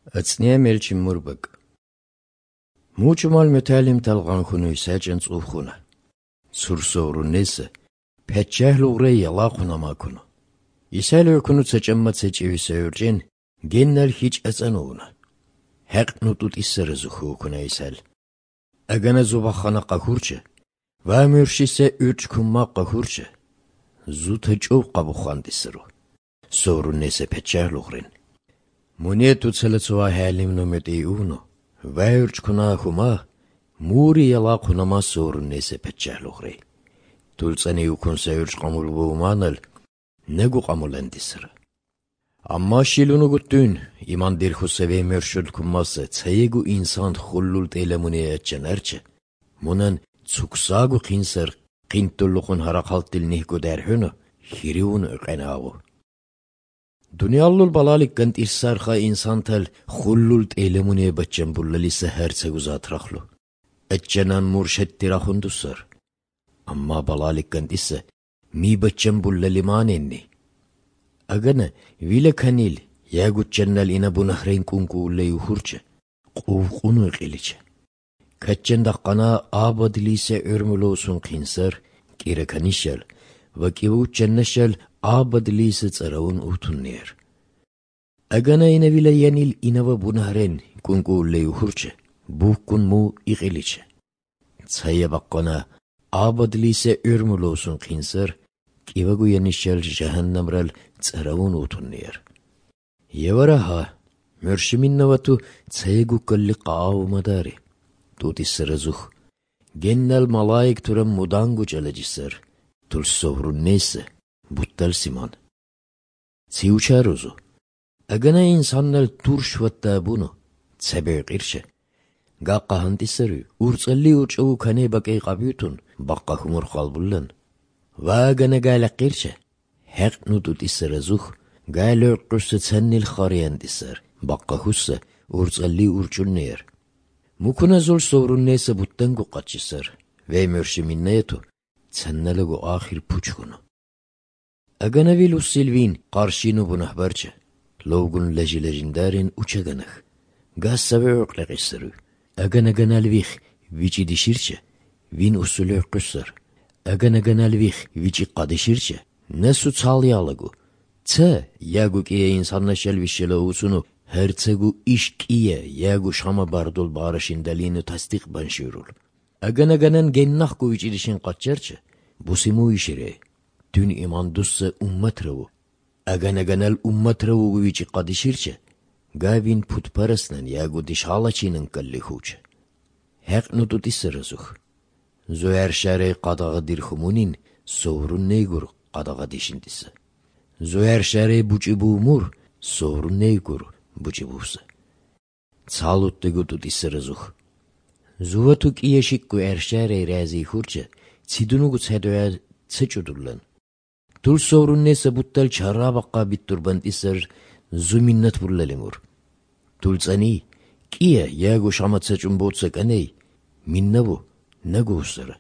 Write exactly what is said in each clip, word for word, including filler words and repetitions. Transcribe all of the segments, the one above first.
أتنيا ملچ مربق موچمال متعلم تلغان خونو ساجن صوخونا سرسورو نيسا پچهلو غري يلاقونا ما كونو يسالو كونو تجمع تجيوي سيورجين جنال هيج أزانونا حق نطوط إسر زخو كنا يسال أغانا زوبخانا قهورچه وامرشي سي ارچ كما قهورچه زو تجو قبو خاندسرو سورو نيسا پچهلو غرين Монету целецова хайлим номети уно, вайрч куна хума, мури яла кунама сорун несе печчахлухри. Тулцани укун сайрч камул бууманал, негу камулендисра. Амма шилуну гуттун, иман дирхусеве мершул куммасы, цаегу инсан хуллул тейлемуне яччанарча, мунан цуксагу кинсар, кинтуллухун харакалтил нихгу дерхуну, хириун ырқанаву. Dünyallul balalik gant issarxa insantal xullul telemune bachchan bullali sahar seguzatraklu. Etchanan murşettirahundusar. Amma balalik gant issa mi bachchan bullali manenni. Agana vile kanil yaguchannal ina bunahrein kunku ulle yuhurcha. Quvqunu qilicha. Kachan daqqana abadlise örmülosun qinsar kira kanishal va kivuchannashal abadlise tsaraun utunner. Agana ina vila yanil inava bunahrein kunku ulle yuhurcha. Bukkun mu iqilicha. Tsaya baqqana abadlise örmülosun qinsar kivagu yanishal jahannamral tsaraun utunner. Yavaraha mörşiminnavatu tsayagu kalli qaavu madari. Tutissarazukh. Gennal malaik turam mudangu chalajisar. Tul sovrun nese. Buttal siman. Tsiucharuzu. Agana insannal turshvatta bunu. Tsaber qirşe. Gaqqa hantissaru. Urtsalli urchavu kane baqay qabutun. Baqqa humur qalbullan. Va agana gala qirşe. Haq nutut issarazuh. Gala qursa tsannil khariyandissar. Baqqa hussa. Urtsalli urchunner. Mukuna zul sovrun nese buttangu qachisar. Ve mörşiminnetu. Tsannalagu akhir puchkunu. Agana vilus silvin qarshinu bunah barcha. Logun leji legendarin uçaganah. Gaz sabe öqlaqissaru. Agana ganalvih vici dişirçe. Vin usulü qissar. Agana ganalvih vici qadişirçe. Nesu çalyalagu. Tsa yagu kiye insanla şelvişele usunu. Hercegu işkiye yagu şama bardul barışindalini tasdik banşirul. Agana ganan gennah ku vici dişin qaçarçe. Busimu işire. Dün iman dussa ummat ravu. Agana ganal ummat ravu vici qadişirçe. Gavin putparasnan yagu dişhalaçinin kalli huçe. Haq nutut issarazuh. Zoyer şare qadağı dirhumunin sovrun neygur qadağı dişindisi. Zoyer şare buçi buumur sovrun neygur buçi buusa. Salut de gutut issarazuh. Zuvatuk iyashikku erşare razi hurçe. Tsidunugu tsadoya tsaçudullan. Tul sovrun nese buttal çarra baqqa bitturbant issar zuminnat bullalimur. Tul tsani kiya yagu şama tsaçun botsak aney. Minnabu nagu ussara.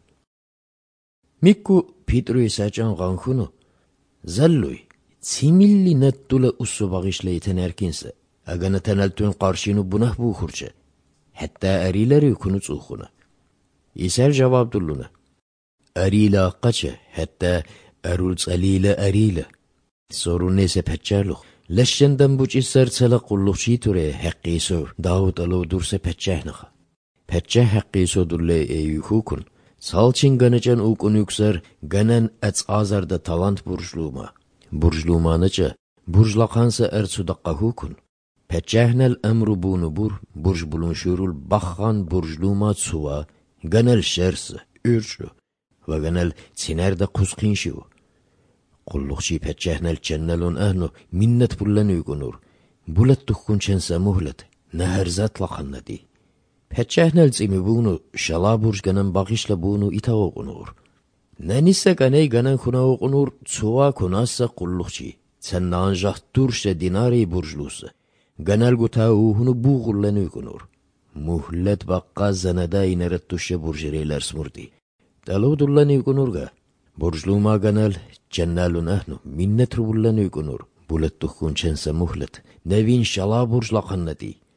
Mikku Petru isaçan gankhunu. Zalluy. Tsimilli nattula ussu bagışla iten erkinse. Agana tanaltun qarşinu bunah bu hurçe. Hatta arileri kunut ukhuna. İsel cevap dulluna. Arila qaça hatta arul tsalila arila. Sorun nese peccaluq. Leşşenden buç isser tsala qulluqçi ture haqqiso Davut alo durse peccahnaqa. Peccah haqqiso dulle eyuhukun. Salçin ganacan ukun yüksar ganan ats azarda talant burjluma. Burjlumanaca burjlaqansa ertsu daqqa hukun. Peccahnal emru bunu bur burj bulunşurul bakhan burjluma tsuva ganal şersi ürçü. Ve ganal sinerde kuzqinşiu. Qulluqçi peccahnal cennalun ahnu minnet bullan uygunur. Bulat tukkun çense muhlet. Neherzat laqannadi. Peccahnal tsimi bunu şala burj ganan bagışla bunu ita oqunur. Nanissa ganay ganan kuna oqunur tsuva kunassa qulluqçi. Sen nanjah turşe dinari burjlusa. Ganal guta uhunu buğullan uygunur. Muhlet baqqa zanada inaret tuşe burjireler smurdi. Taludullan uygunurga. Burjluma ganal cennalun ahnu minnet rubullan uygunur. Bulat tukkun çense muhlet. Nevin şala burjlaqannadi.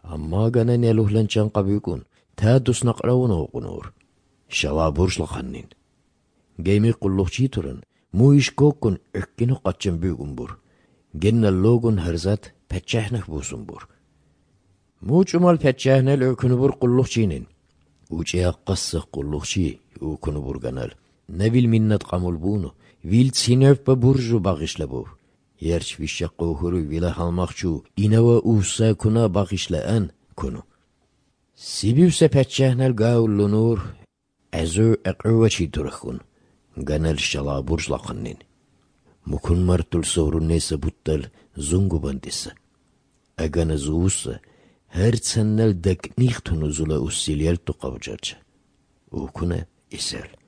أما جنن يلوهلنشان قبيكون تادوس نقرون وقنور شلا برش لخنين جيمي قلوخ چيتورن مويش كوكون اكينو قاتشن بيگون بور جن اللوغون هرزات پچهنخ بوسون بور موچ امال پچهنه لوكونو بور قلوخ چينين وچيا قصة قلوخ چي يوكونو بور جنال نبيل منت قامول بونو ويل تسينف ببورجو باغش لبو يرش في الشقو هرو ويلا halmaqçu inava usa kuna باغشلان كونو سيبيو سپچهنل گاولونور ازو اقوچي درخون جنال شلا برج لقنين مكون مرتل صورو نيسا بوتل زنگو بندسا اگان زوسا هر تسنل دك نيختونو زولا اسيليال تو قوجاجا وكنا اسال